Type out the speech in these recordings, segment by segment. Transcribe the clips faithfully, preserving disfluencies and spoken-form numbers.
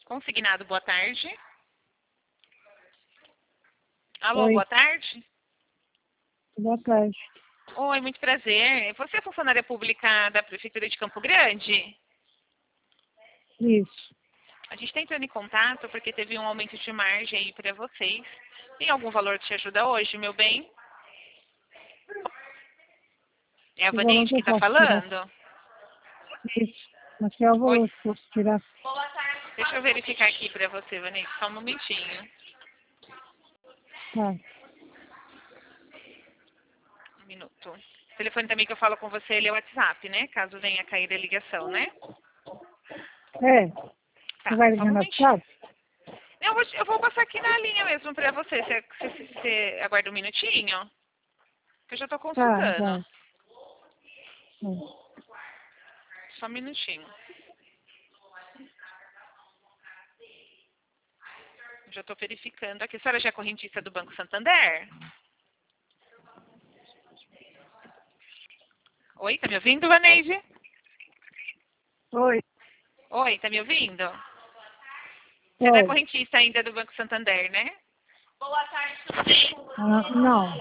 Consignado, boa tarde. Alô, Oi. boa tarde. Boa tarde. Oi, muito prazer. Você é funcionária pública da Prefeitura de Campo Grande? Isso. A gente está entrando em contato porque teve um aumento de margem aí para vocês. Tem algum valor que te ajuda hoje, meu bem? É a Que valor Vaneide que que eu está posso tirar? falando? Isso. Mas que é o Oi. valor que eu posso tirar? Deixa eu verificar aqui para você, Vaneide, só um momentinho. Tá. Um minuto. O telefone também que eu falo com você, ele é o WhatsApp, né? Caso venha a cair a ligação, né? É. Você Tá, vai só um ligar no momentinho. WhatsApp? Eu vou, eu vou passar aqui na linha mesmo para você. Você, você. você aguarda um minutinho? Que eu já estou Tá, consultando. vai. É. Só um minutinho. Já estou verificando aqui. A senhora já é correntista do Banco Santander? Oi, tá me ouvindo, Vaneide? Oi. Oi, tá me ouvindo? Você não é Oi. correntista ainda do Banco Santander, né? Boa tarde, tudo bem? Ah, não.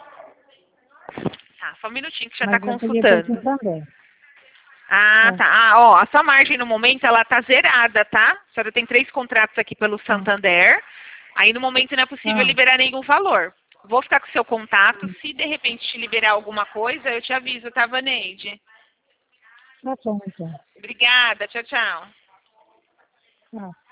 Tá, só um minutinho que já está Mas eu peguei para consultando. Santander. Ah, É. tá. Ah, ó, a sua margem no momento, ela tá zerada, tá? A senhora tem três contratos aqui pelo Ah. Santander. Aí, no momento, não é possível Ah. liberar nenhum valor. Vou ficar com o seu contato. Se, de repente, te liberar alguma coisa, eu te aviso, tá, Vaneide? Tá bom, então. Obrigada. Tchau, tchau. Tá.